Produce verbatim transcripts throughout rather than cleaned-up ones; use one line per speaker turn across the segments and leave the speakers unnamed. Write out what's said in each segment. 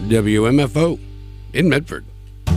W M F O in Medford.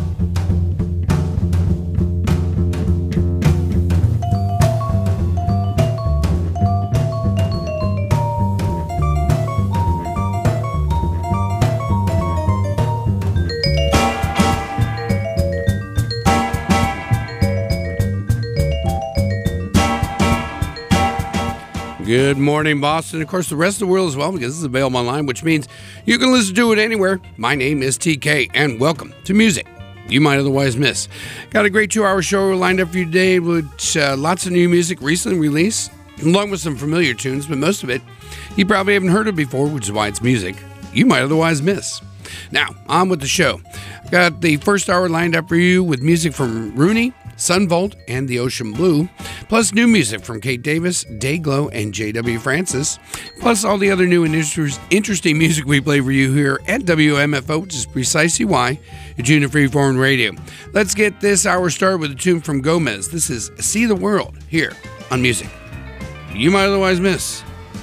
Good morning, Boston. Of course, the rest of the world as well, because this is available online, which means you can listen to it anywhere. My name is T K, and welcome to Music You Might Otherwise Miss. Got a great two-hour show lined up for you today, with uh, lots of new music recently released, along with some familiar tunes, but most of it you probably haven't heard of before, which is why it's music you might otherwise miss. Now, on with the show. Got the first hour lined up for you with music from Rooney, Sunvolt, and The Ocean Blue, plus new music from Kate Davis, Dayglow, and J W Francis, plus all the other new and interesting music we play for you here at W M F O, which is precisely why you tune to Freeform Radio. Let's get this hour started with a tune from Gomez. This is See the World here on Music You Might Otherwise Miss.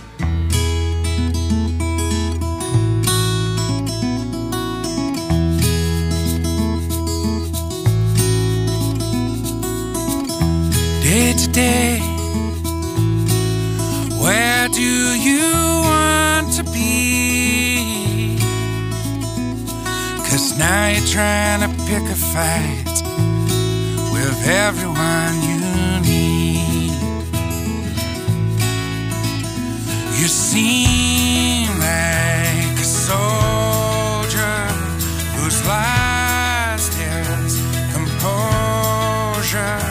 Day to day, where do you want to be? 'Cause now you're trying to pick a fight with everyone you need. You seem like a soldier who's lost his composure.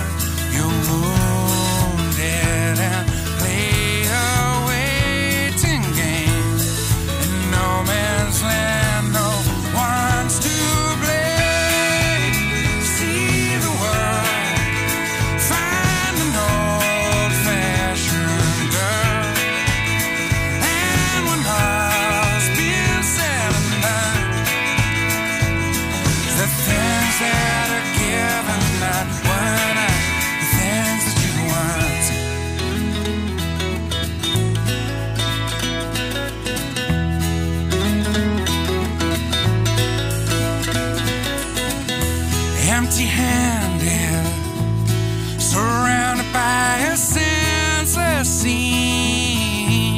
Empty-handed, surrounded by a senseless scene,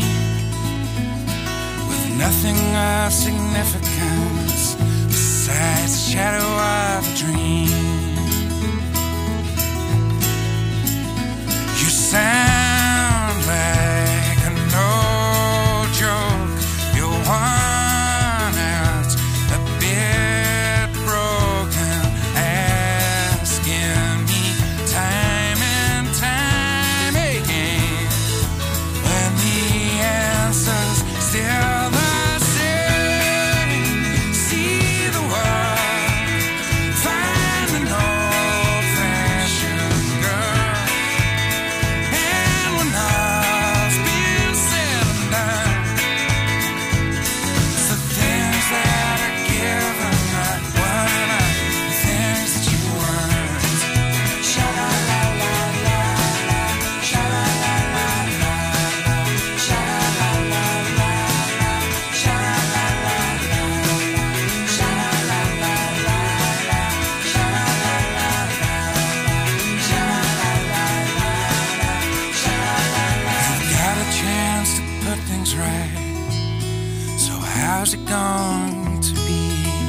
with nothing of significance besides the shadow of a dream. You sound like a no joke. You're worn out, a bit broken, asking me time and time again, when the answer's still the same. See the world, find an old-fashioned girl, and when all's been said and done, it's the things that are given, not what are the things that you want. Sha-la-la-la-la-la, sha-la-la-la-la-la, sha-la-la-la-la-la, sha-la-la-la-la-la, sha-la-la-la-la-la, sha-la-la-la-la, sha-la-la-la-la. You've got a chance to put things right, so how's it going to be?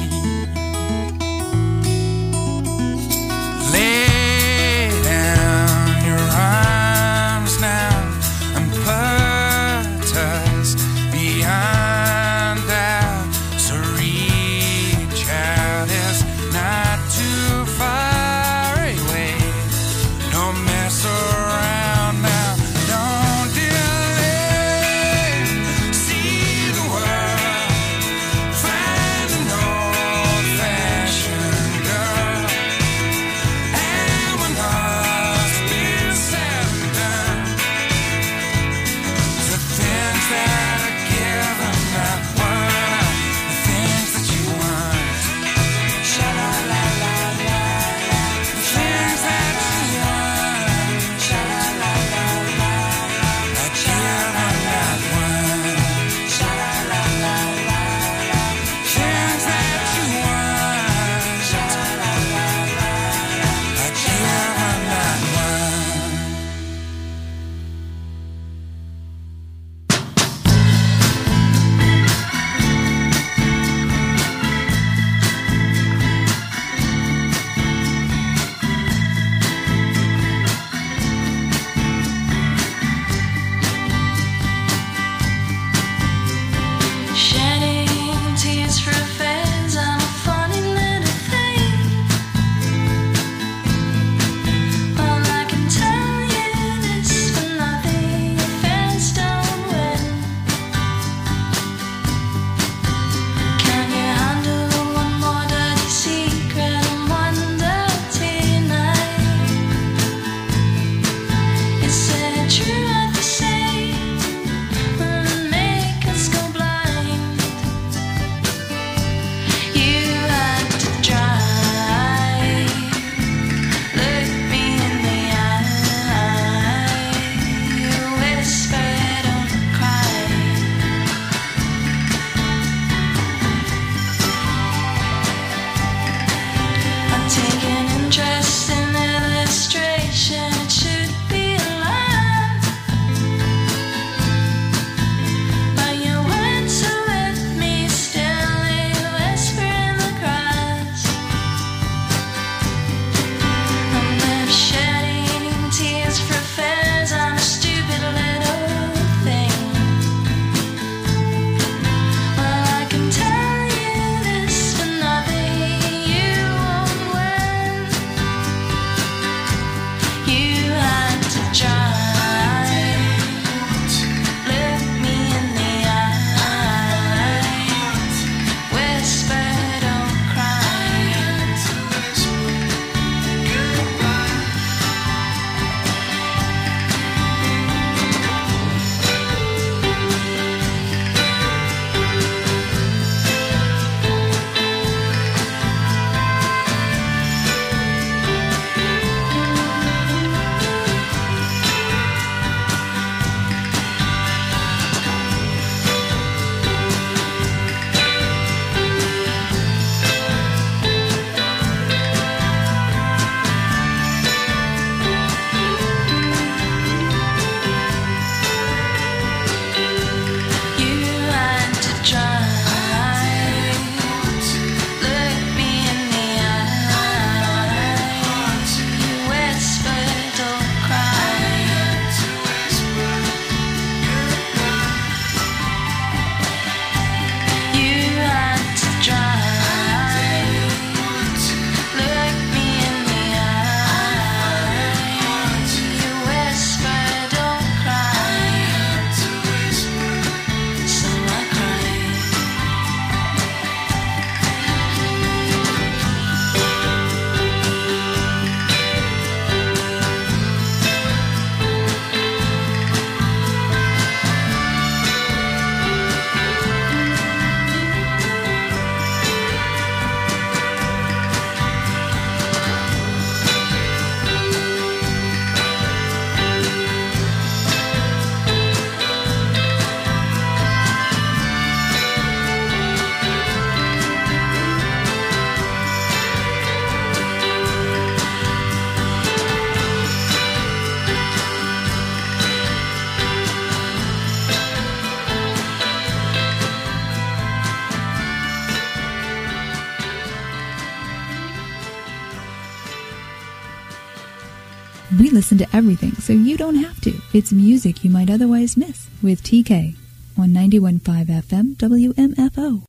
Lay down your arms now and put us beyond doubt. So reach out, it's not too far away. Don't mess around now, don't delay. See the world, find an
We listen to everything, so you don't have to. It's music you might otherwise miss with T K on ninety-one point five F M W M F O.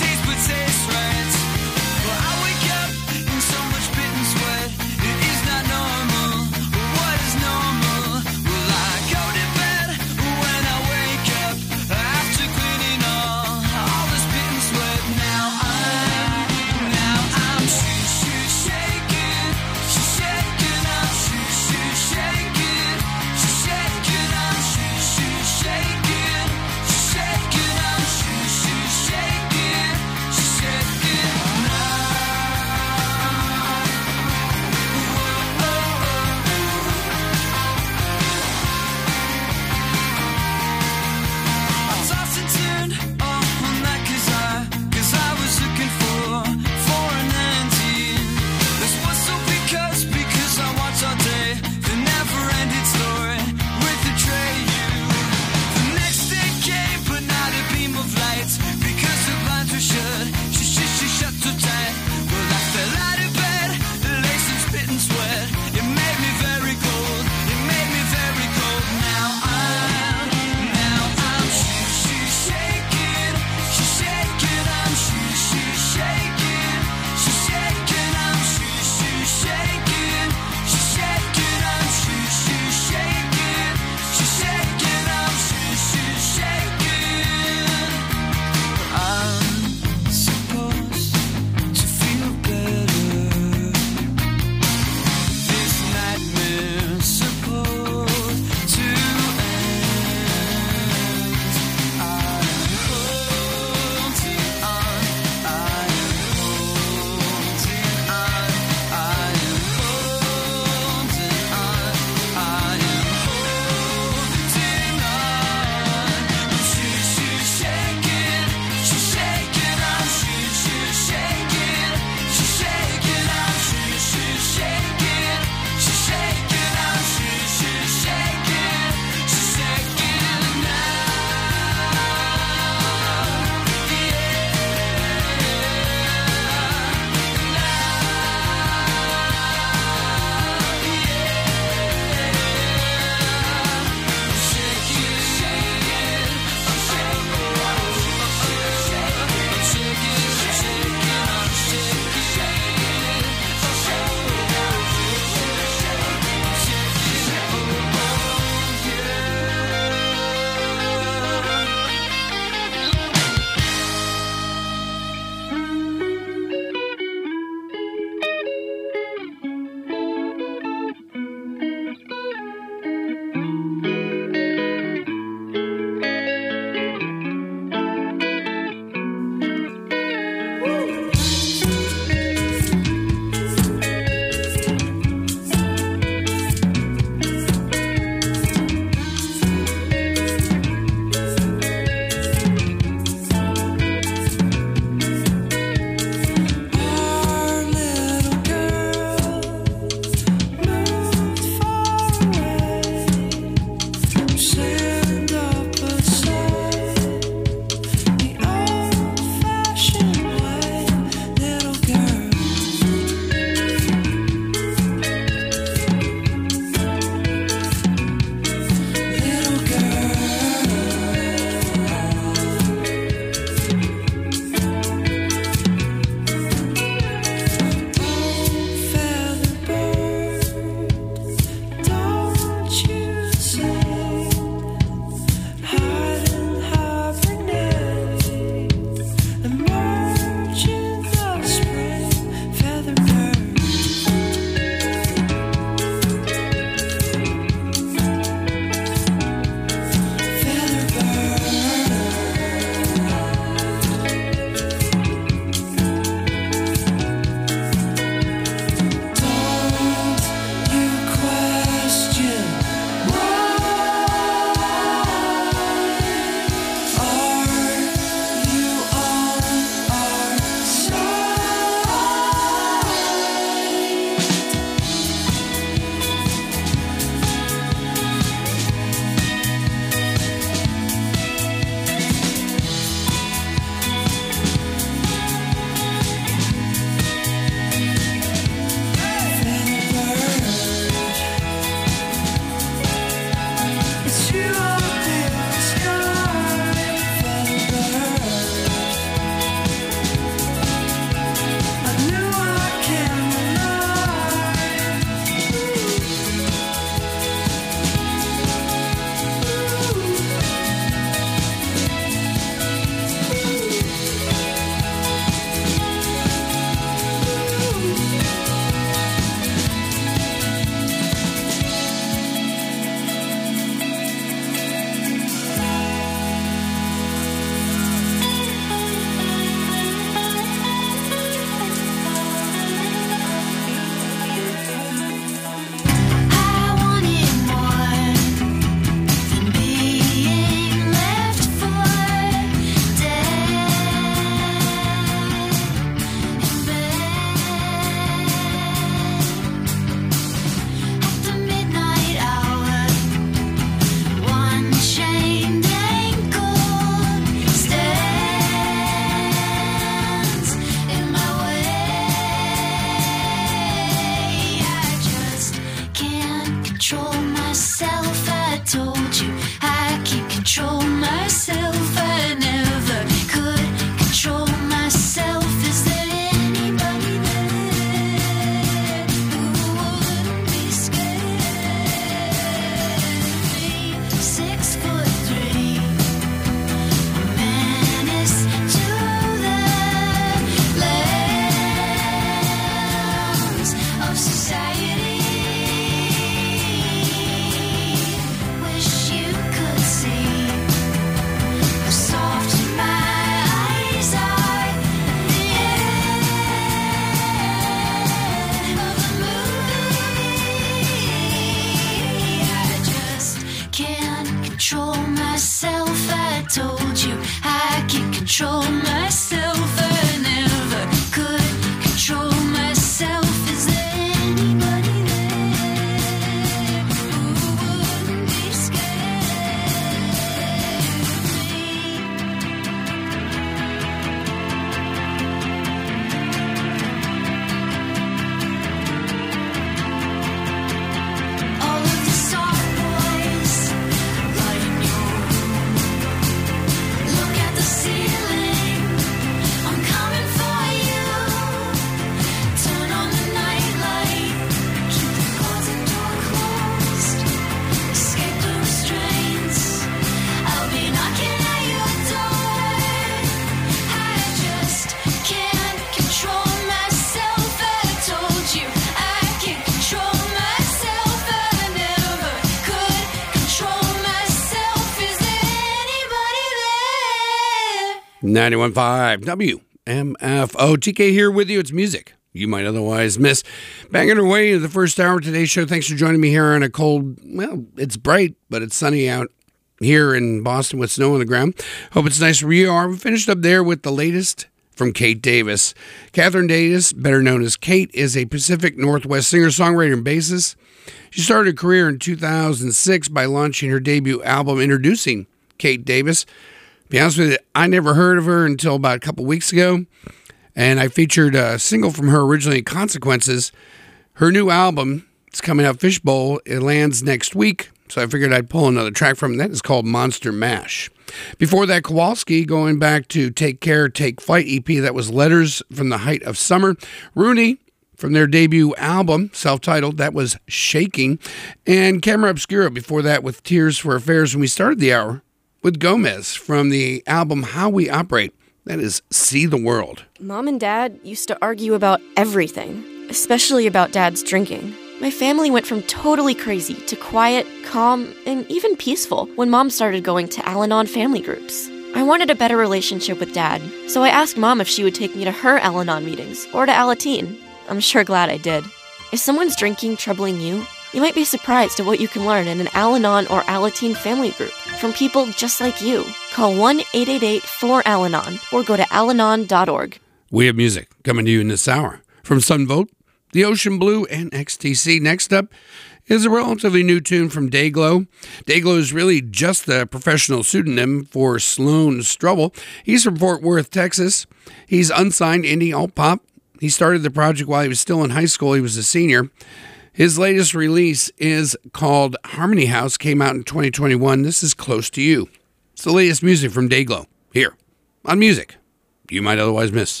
ninety-one point five W M F O. T K here with you. It's music you might otherwise miss. Banging our way into the first hour of today's show. Thanks for joining me here on a cold, well, it's bright, but it's sunny out here in Boston with snow on the ground. Hope it's nice where you are. We finished up there with the latest from Kate Davis. Catherine Davis, better known as Kate, is a Pacific Northwest singer-songwriter and bassist. She started a career in two thousand six by launching her debut album, Introducing Kate Davis. To be honest with you, I never heard of her until about a couple weeks ago, and I featured a single from her originally, Consequences. Her new album is coming out, Fishbowl. It lands next week, so I figured I'd pull another track from it. That is called Monster Mash. Before that, Kowalski, going back to Take Care, Take Flight E P. That was Letters from the Height of Summer. Rooney, from their debut album, self-titled, that was Shaking. And Camera Obscura before that with Tears for Affairs. When we started the hour with Gomez from the album How We Operate. That is See the World.
Mom and Dad used to argue about everything, especially about Dad's drinking. My family went from totally crazy to quiet, calm, and even peaceful when Mom started going to Al-Anon family groups. I wanted a better relationship with Dad, so I asked Mom if she would take me to her Al-Anon meetings or to Alateen. I'm sure glad I did. Is someone's drinking troubling you? You might be surprised at what you can learn in an Al-Anon or Alateen family group from people just like you. Call one eight eight eight four Al Anon or go to al anon dot org.
We have music coming to you in this hour from Sunvolt, The Ocean Blue, and X T C. Next up is a relatively new tune from Dayglow. Dayglow is really just the professional pseudonym for Sloan Strubble. He's from Fort Worth, Texas. He's unsigned indie alt-pop. He started the project while he was still in high school. He was a senior. His latest release is called Harmony House, came out in twenty twenty-one. This is Close to You. It's the latest music from Dayglow, here on Music You Might Otherwise Miss.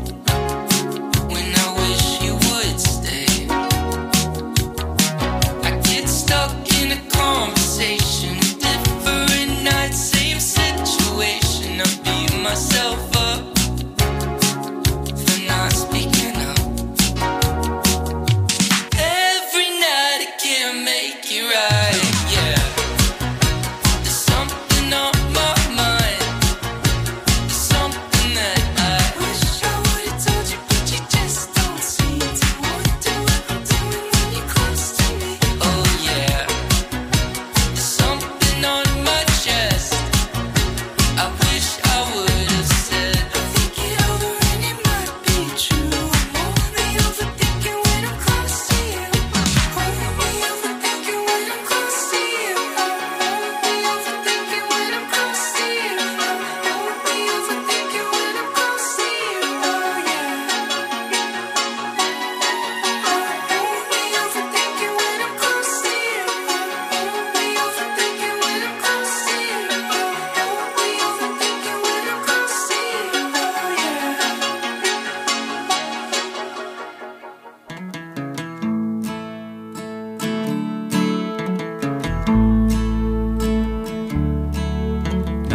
I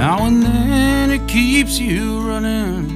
Now and then it keeps you running,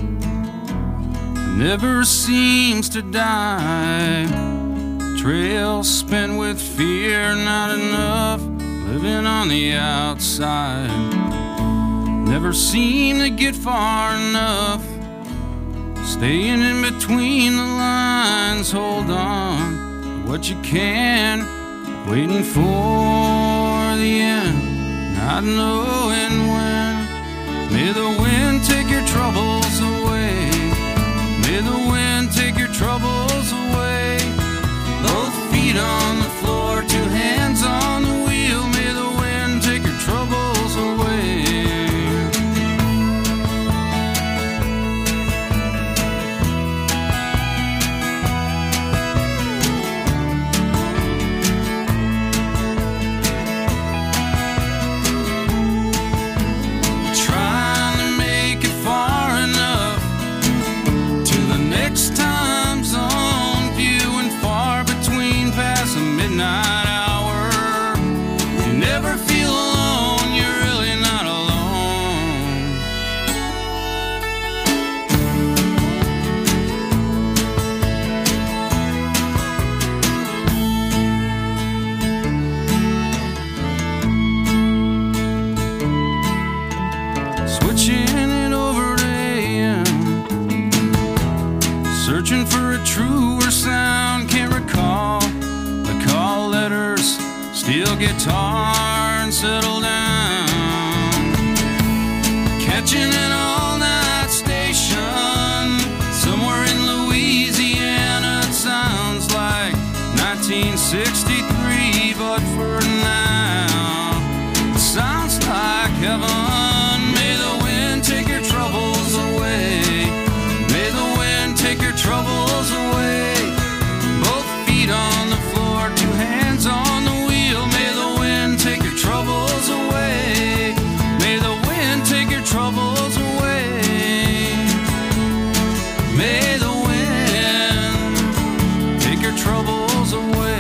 never seems to die. Trail spent with fear, not enough, living on the outside. Never seem to get far enough, staying in between the lines. Hold on to what you can, waiting for the end, not knowing when. May the wind take your troubles away, may the wind take your troubles away. Both feet on the floor, two hands on the wheel. May the wind take your troubles away. Trying to make it far enough to the next time zone, viewing far between past the midnight hour. You never feel alone, you're really not alone. Switching it over to A M, searching for a truer sound. Can't recall the call letters, steel guitar and settle down. Catching an all-night station somewhere in Louisiana. It sounds like nineteen sixty-three, but for now it sounds like heaven. May the wind take your troubles away, may the wind take your troubles away. Both feet on the floor, two hands on the wheel. May the wind take your troubles away, may the wind take your troubles away. May the wind take your troubles away.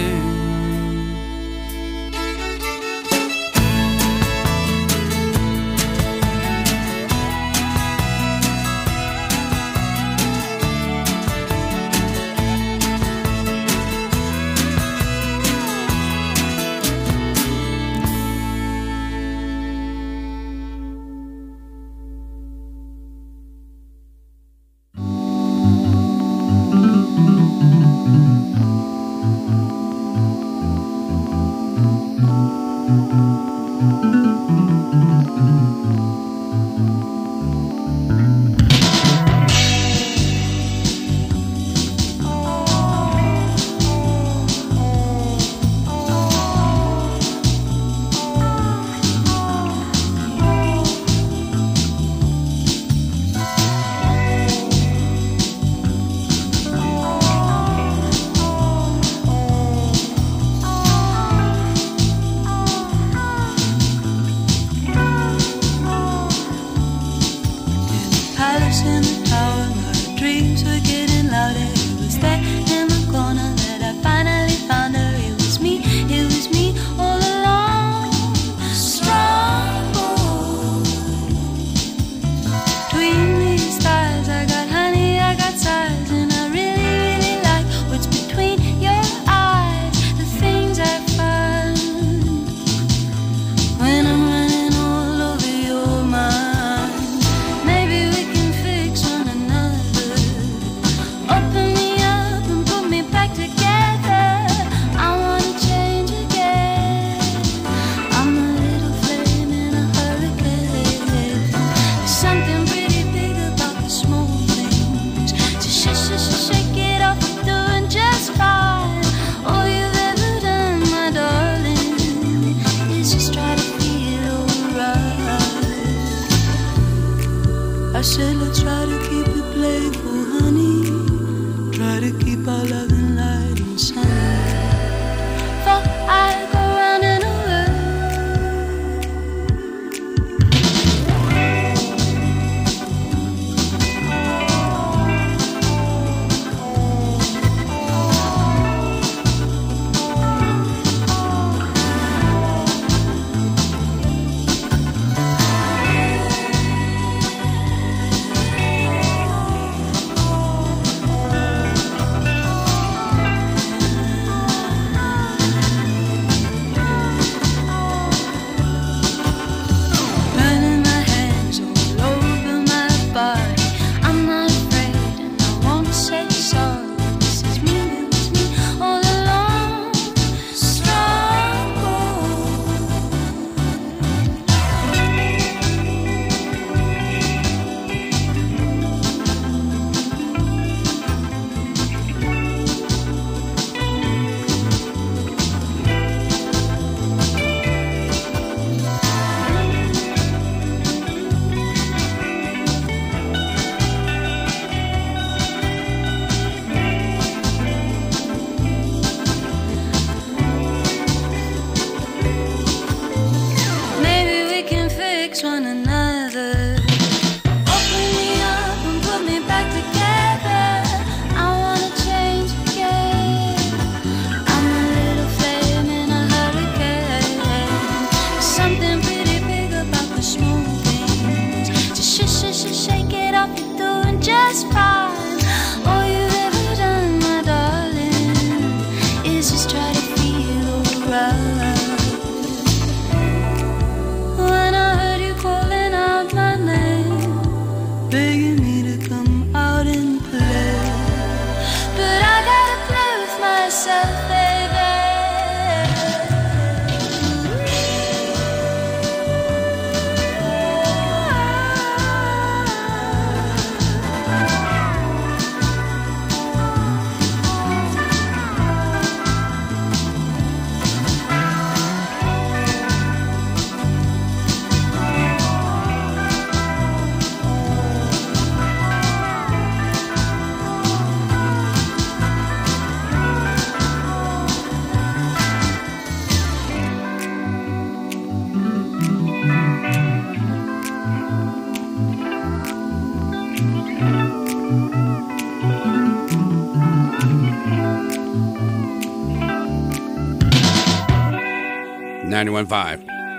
ninety-one point five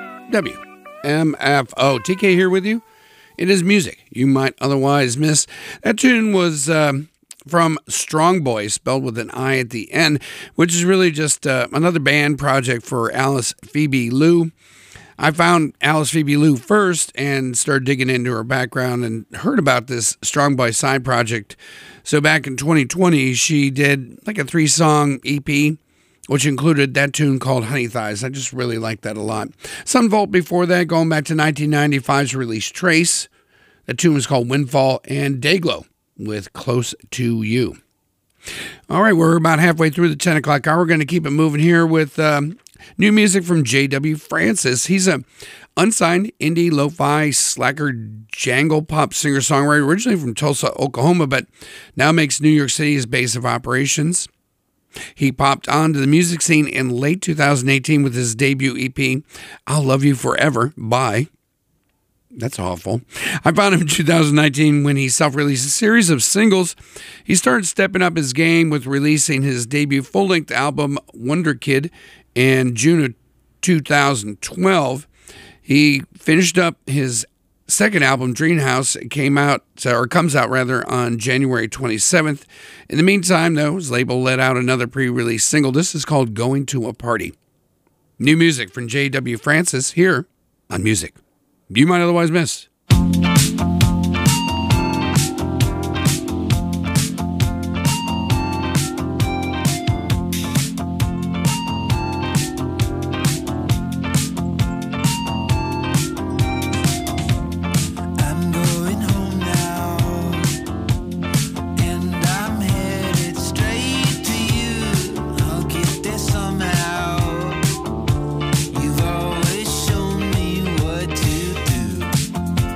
W M F O. T K here with you. It is music you might otherwise miss. That tune was um, from Strong Boy, spelled with an I at the end, which is really just uh, another band project for Alice Phoebe Lou. I found Alice Phoebe Lou first and started digging into her background and heard about this Strong Boy side project. So back in twenty twenty, she did like a three-song E P, which included that tune called Honey Thighs. I just really like that a lot. Sunvolt before that, going back to nineteen ninety-five's release Trace. That tune was called Windfall, and Dayglow with Close to You. All right, we're about halfway through the ten o'clock hour. We're going to keep it moving here with um, new music from J W Francis. He's a unsigned indie lo-fi slacker jangle pop singer-songwriter, originally from Tulsa, Oklahoma, but now makes New York City his base of operations. He popped onto the music scene in late two thousand eighteen with his debut E P, I'll Love You Forever, by... That's awful. I found him in two thousand nineteen when he self-released a series of singles. He started stepping up his game with releasing his debut full-length album, Wonder Kid, in June of two thousand twelve. He finished up his second album, Dreamhouse. It came out, or comes out rather, on January twenty-seventh. In the meantime, though, his label let out another pre-release single. This is called Going to a Party. New music from J W Francis here on Music You Might Otherwise Miss.
You've always shown me what to do.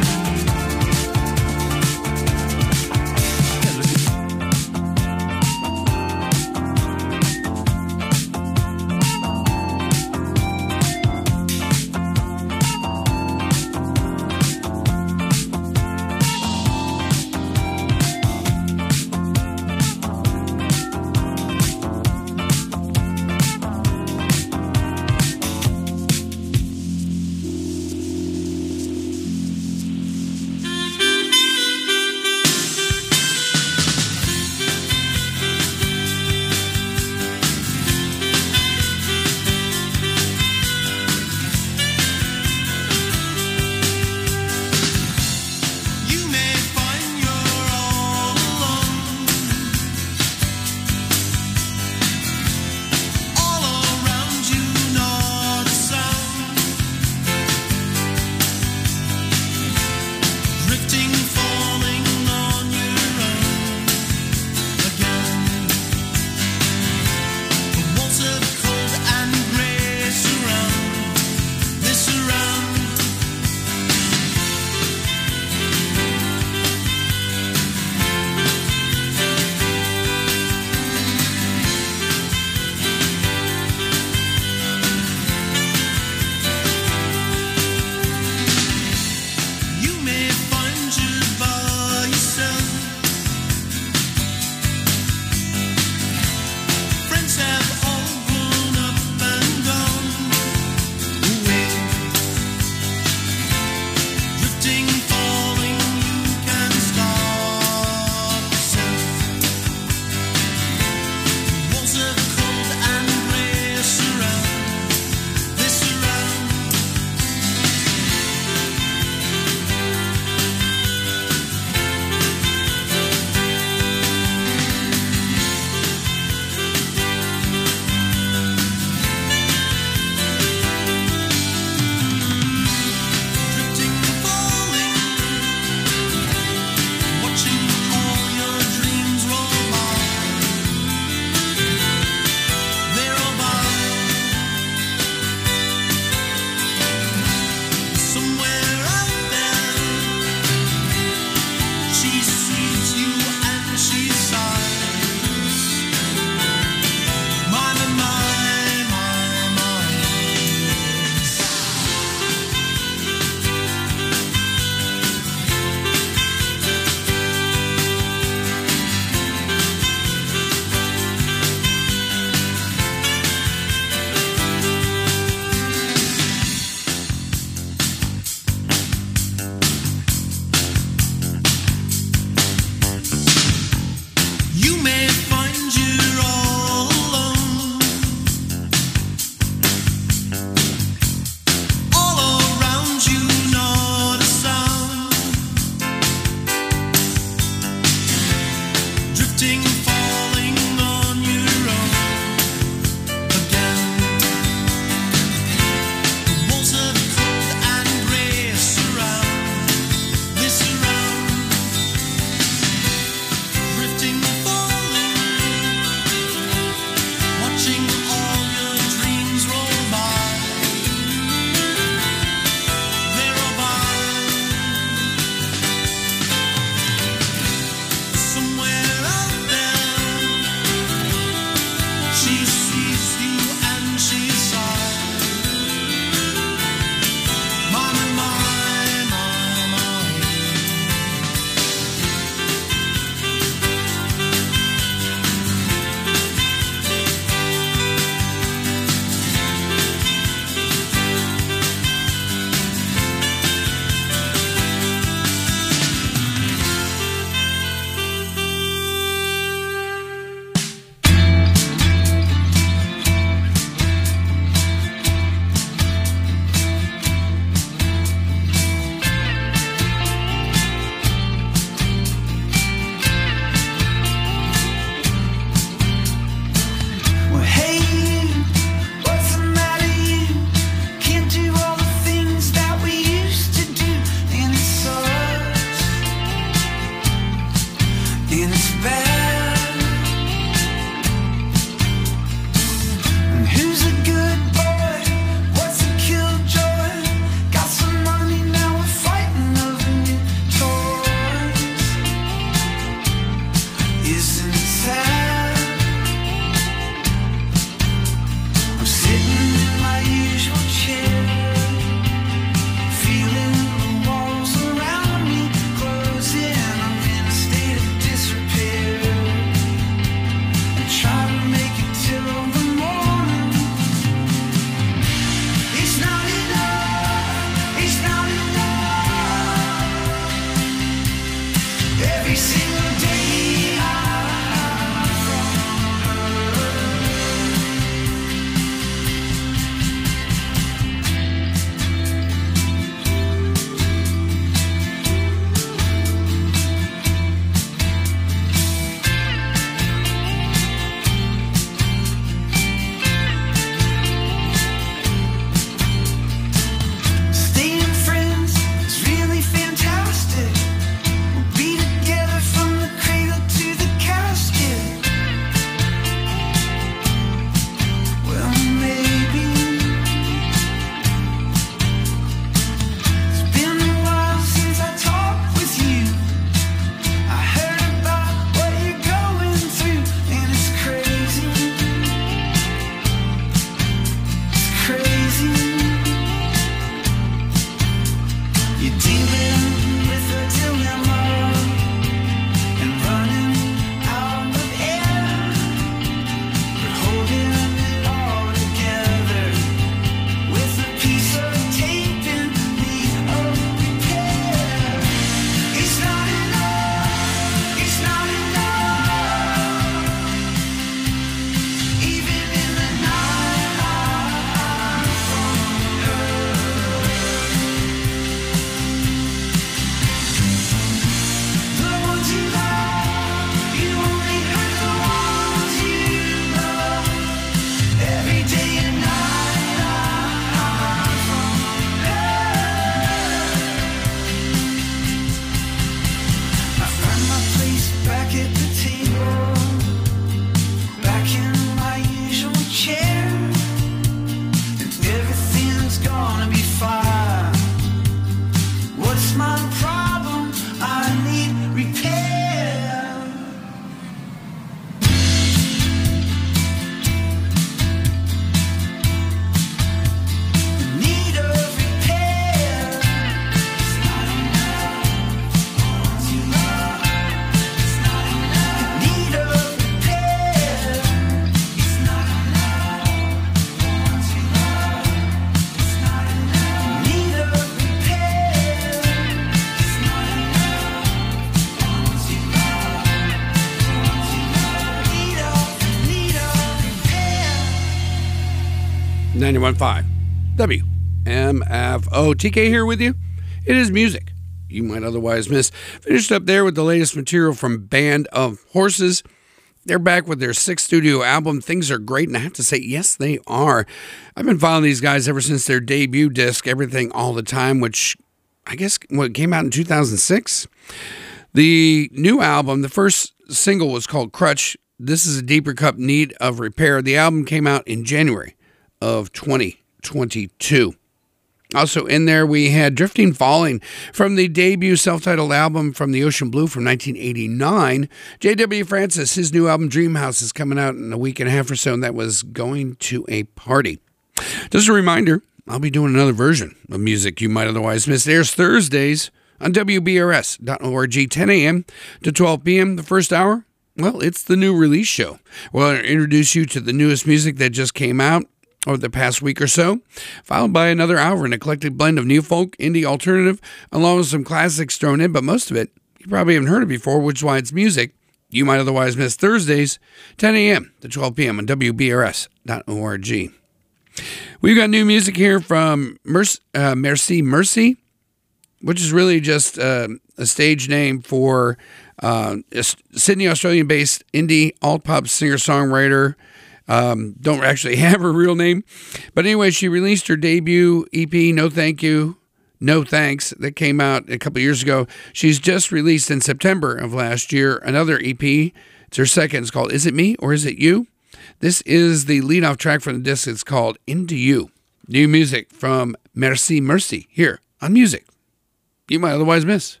ninety-one point five W M F O. T K here with you. It is music you might otherwise miss. Finished up there with the latest material from Band of Horses. They're back with their sixth studio album. Things are great, and I have to say, yes, they are. I've been following these guys ever since their debut disc, Everything All the Time, which I guess what came out in two thousand six. The new album, the first single was called Crutch. This is a deeper cut, Need of Repair. The album came out in January of twenty twenty-two. Also in there, we had Drifting Falling from the debut self-titled album From the Ocean Blue from nineteen eighty-nine. J W Francis, his new album Dream House is coming out in a week and a half or so, and that was Going to a Party. Just a reminder, I'll be doing another version of music you might otherwise miss. It airs Thursdays on W B R S dot org, ten a.m. to twelve p.m. The first hour, well, it's the new release show. We'll introduce you to the newest music that just came out over the past week or so, followed by another hour, an eclectic blend of new folk, indie, alternative, along with some classics thrown in, but most of it you probably haven't heard of before, which is why it's music you might otherwise miss. Thursdays, ten a.m. to twelve p.m. on W B R S dot org. We've got new music here from Mercy, uh, Merci Mercy, which is really just uh, a stage name for uh, a Sydney, Australian-based indie alt-pop singer-songwriter. Um, don't actually have her real name. But anyway, she released her debut E P, No Thank You, No Thanks, that came out a couple years ago. She's just released in September of last year another E P. It's her second. It's called Is It Me or Is It You? This is the lead-off track from the disc. It's called Into You. New music from Merci Mercy here on Music you might otherwise miss.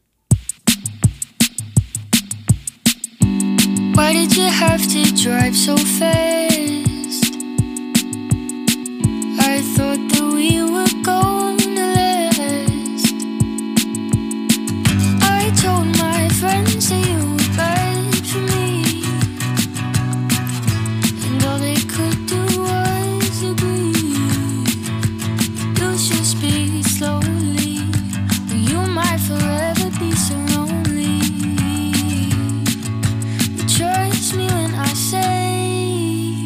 Why did you have to drive so fast? I thought that we were gonna last. I told my friends that you were bad for me, and all they could do was agree. You should speak slowly, or you might forever be so lonely. But trust me when I say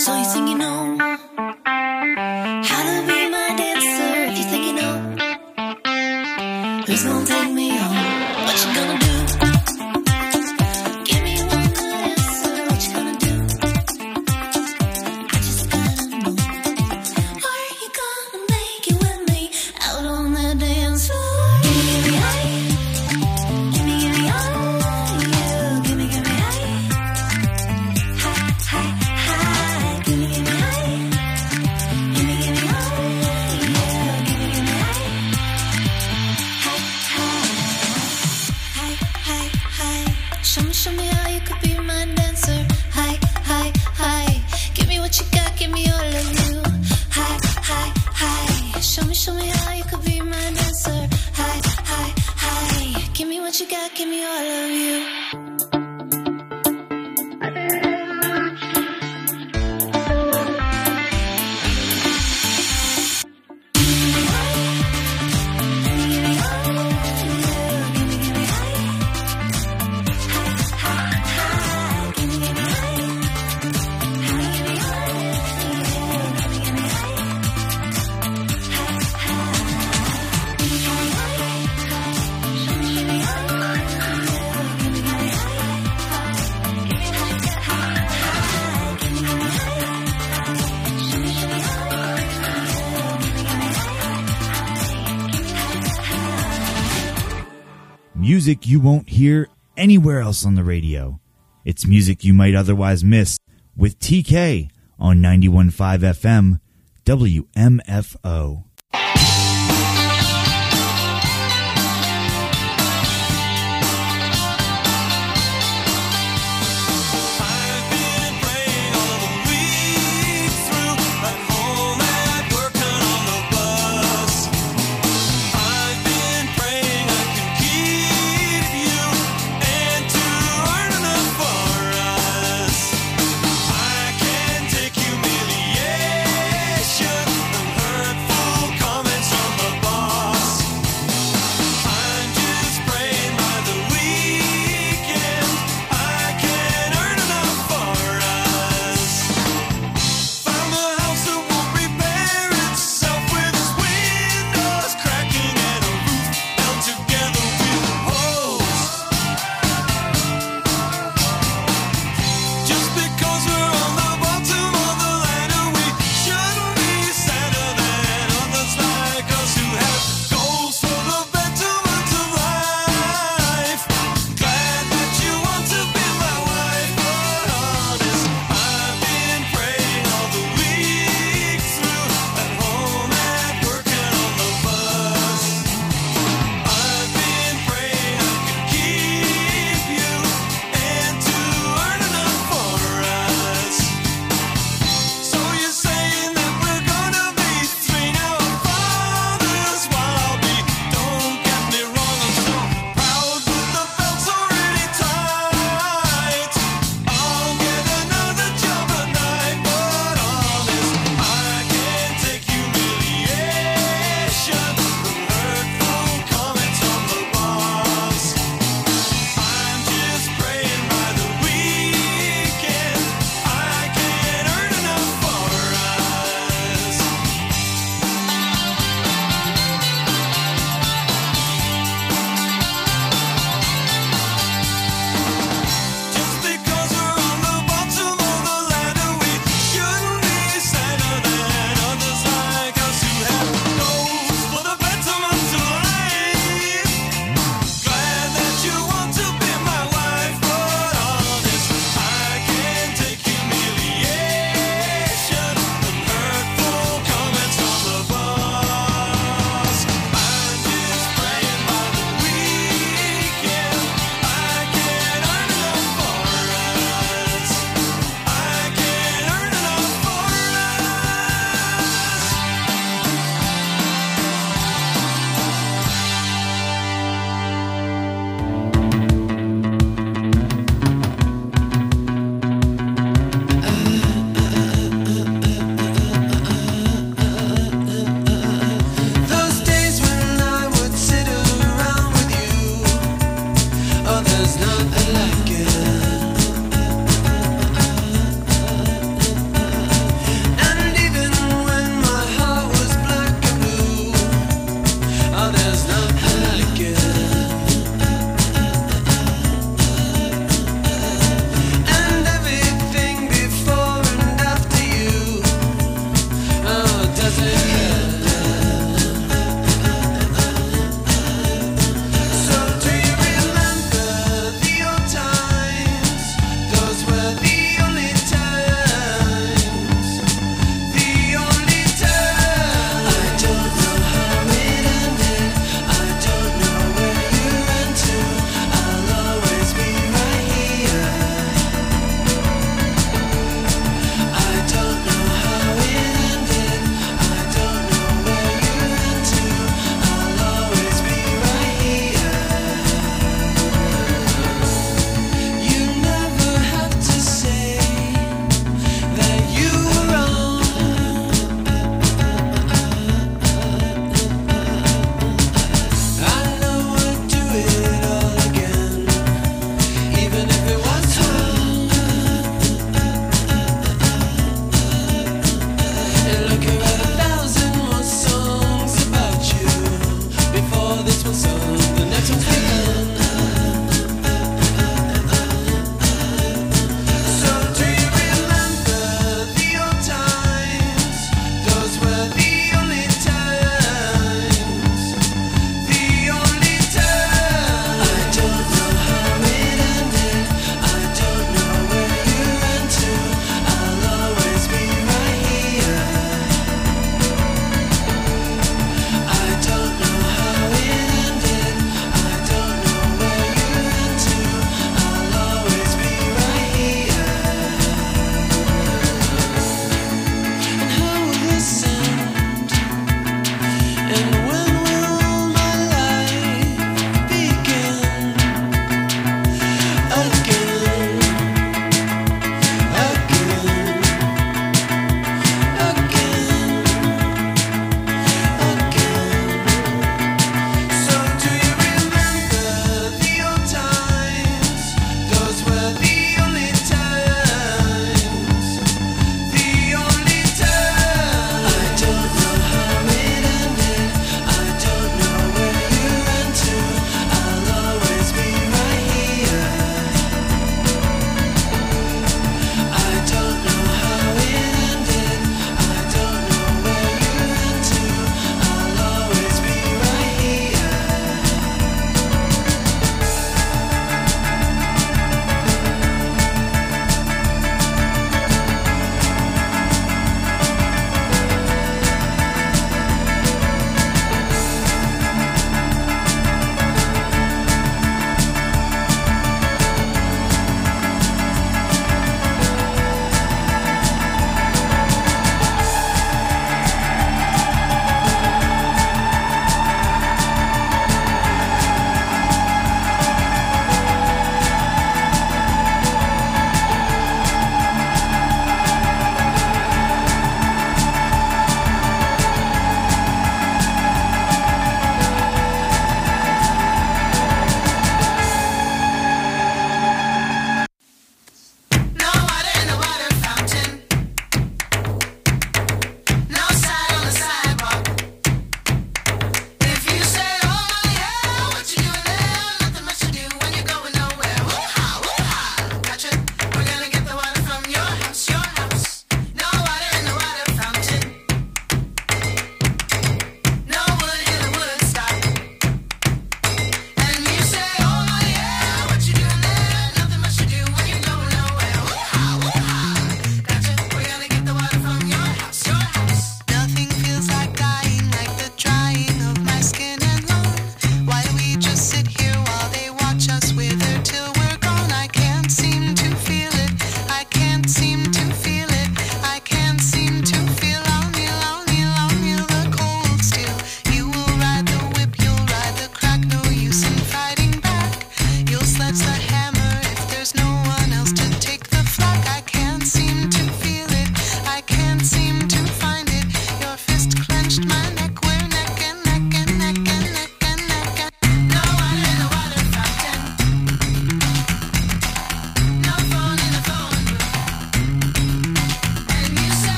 So you think you know how to be my dancer? If you think you know who's gonna take me home, what you gonna do? Give me one good answer. What you gonna do? I just gotta know. Are you gonna make it with me out on the dance floor? Give me, give me high. Give me, give me high. Yeah, give me, give me high. High, high, high. Give me, give me high. Give me, give me high. Yeah, give me, give me high. High, high. High, high, high. Show me, show me how you could be my dancer. High, high, high. Give me what you got, give me all of you. High, high, high. Show me, show me how you could be my dancer. High, high, high. Give me what you got, give me all of you.
Music you won't hear anywhere else on the radio. It's music you might otherwise miss with T K on ninety-one point five F M W M F O.